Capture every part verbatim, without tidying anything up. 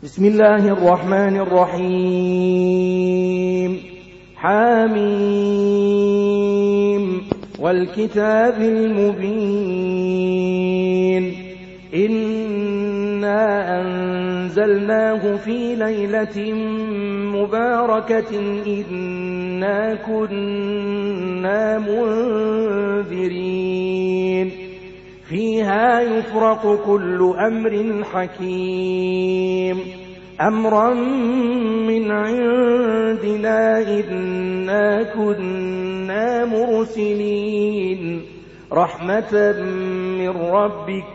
بسم الله الرحمن الرحيم. حاميم والكتاب المبين. إنا أنزلناه في ليلة مباركة إنا كنا منذرين فيها يفرق كل أمر حكيم أمرا من عندنا إنا كنا مرسلين رحمة من ربك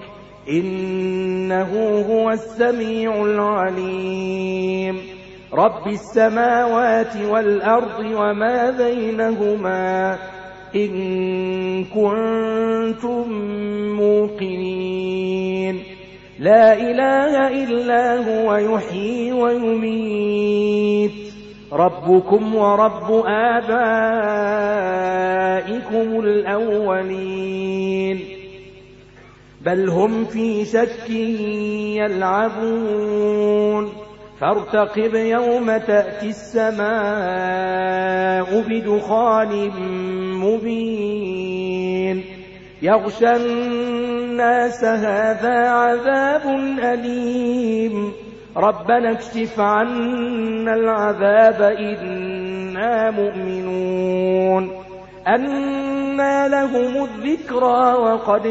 إنه هو السميع العليم رب السماوات والأرض وما بينهما إن كنتم موقنين لا إله إلا هو يحيي ويميت ربكم ورب آبائكم الأولين بل هم في شك يلعبون فارتقب يوم تأتي السماء بدخان مبين يغشى الناس هذا عذاب أليم ربنا اكشف عنا العذاب إنا مؤمنون أنى لهم الذكرى وقد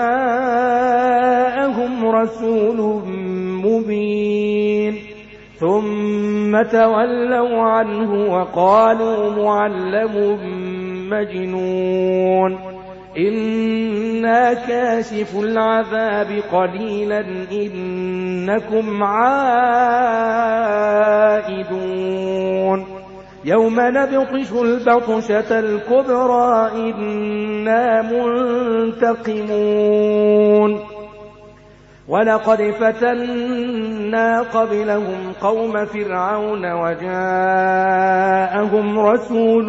جاءهم رسول مبين ثم تولوا عنه وقالوا معلم مجنون إنا كاشف العذاب قليلا إنكم عائدون يوم نبطش البطشة الكبرى إنا منتقمون ولقد فتنا قبلهم قوم فرعون وجاءهم رسول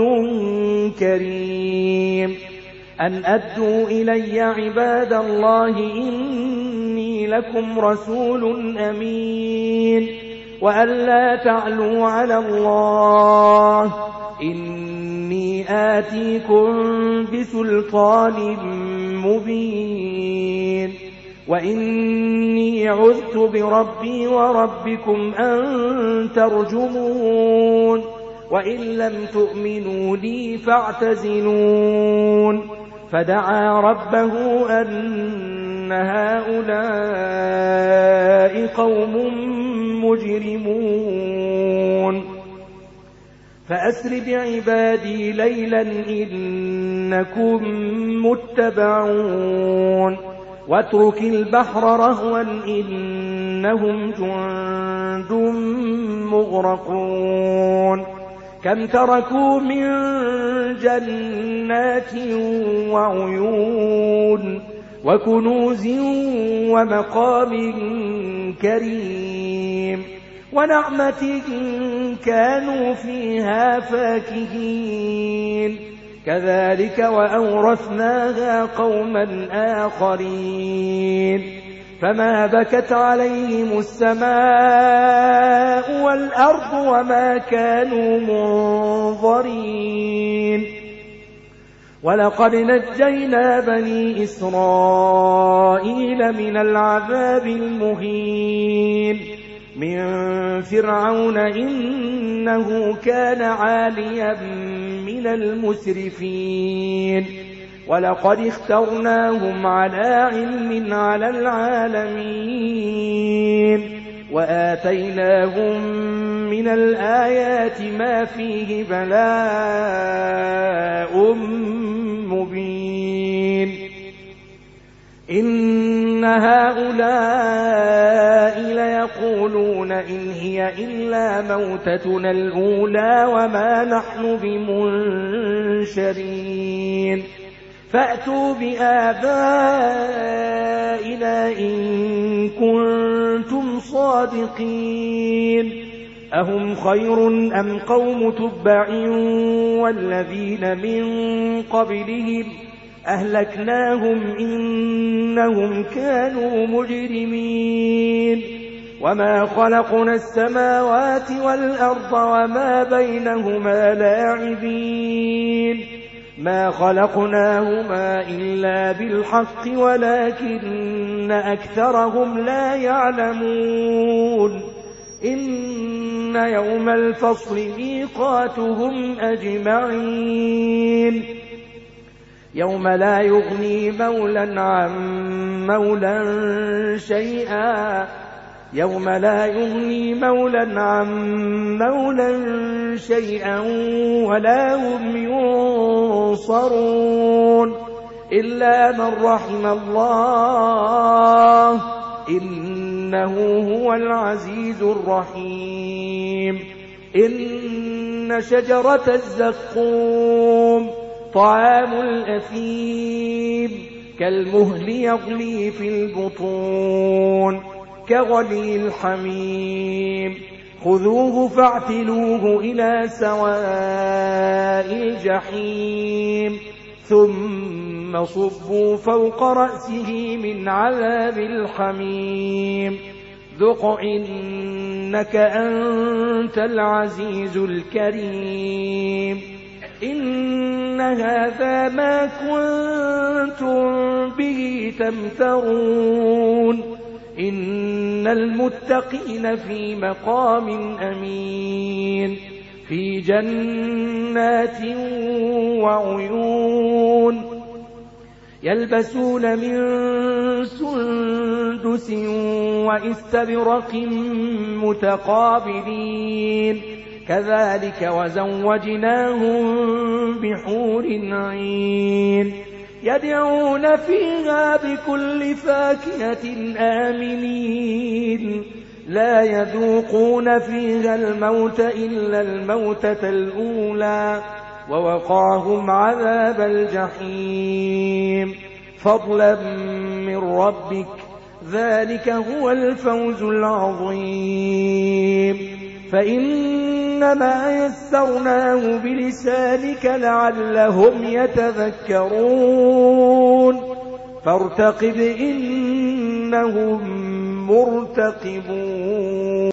كريم أن أدوا إلي عباد الله إني لكم رسول أمين وأن لا تعلوا على الله إني آتيكم بسلطان مبين وإني عذت بربي وربكم أن ترجمون وإن لم تؤمنوا لي فاعتزلون فدعا ربه أن هؤلاء قوم مجرمون فأسر بعبادي ليلا إنكم متبعون واترك البحر رهوا إنهم جند مغرقون كم تركوا من جنات وعيون وكنوز ومقام كريم ونعمة كانوا فيها فاكهين كذلك وأورثناها قوما آخرين فما بكت عليهم السماء والأرض وما كانوا منظرين ولقد نجينا بني إسرائيل من العذاب المهين من فرعون إنه كان عاليا من المسرفين ولقد اخترناهم على علم على العالمين وآتيناهم من الآيات ما فيه بلاء مبين إن هؤلاء ليقولون إن هي إلا موتتنا الأولى وما نحن بمنشرين فأتوا بآبائنا إن كنتم صادقين أهم خير أم قوم تبع والذين من قبلهم أهلكناهم إنهم كانوا مجرمين وما خلقنا السماوات والأرض وما بينهما لاعبين ما خلقناهما إلا بالحق ولكن أكثرهم لا يعلمون إن يوم الفصل ميقاتهم أجمعين يوم لا يغني مولا عن مولا شيئا يوم لا يغني مولا عن مولا شيئا ولا هم ينصرون إلا من رحم الله إنه هو العزيز الرحيم إن شجرة الزقوم طعام الأثيم كالمهل يغلي في البطون كغلي الحميم خذوه فاعتلوه إلى سواء الجحيم ثم صبوا فوق رأسه من عذاب الحميم ذق إنك أنت العزيز الكريم إن هذا ما كنتم به تمترون إن المتقين في مقام أمين في جنات وعيون يلبسون من سندس وإستبرق متقابلين كذلك وزوجناهم بحور عين يدعون فيها بكل فاكهة آمنين لا يذوقون فيها الموت إلا الموتة الأولى ووقاهم عذاب الجحيم فضلا من ربك ذلك هو الفوز العظيم فإنما يسرناه بلسانك لعلهم يتذكرون فارتقب إنهم مرتقبون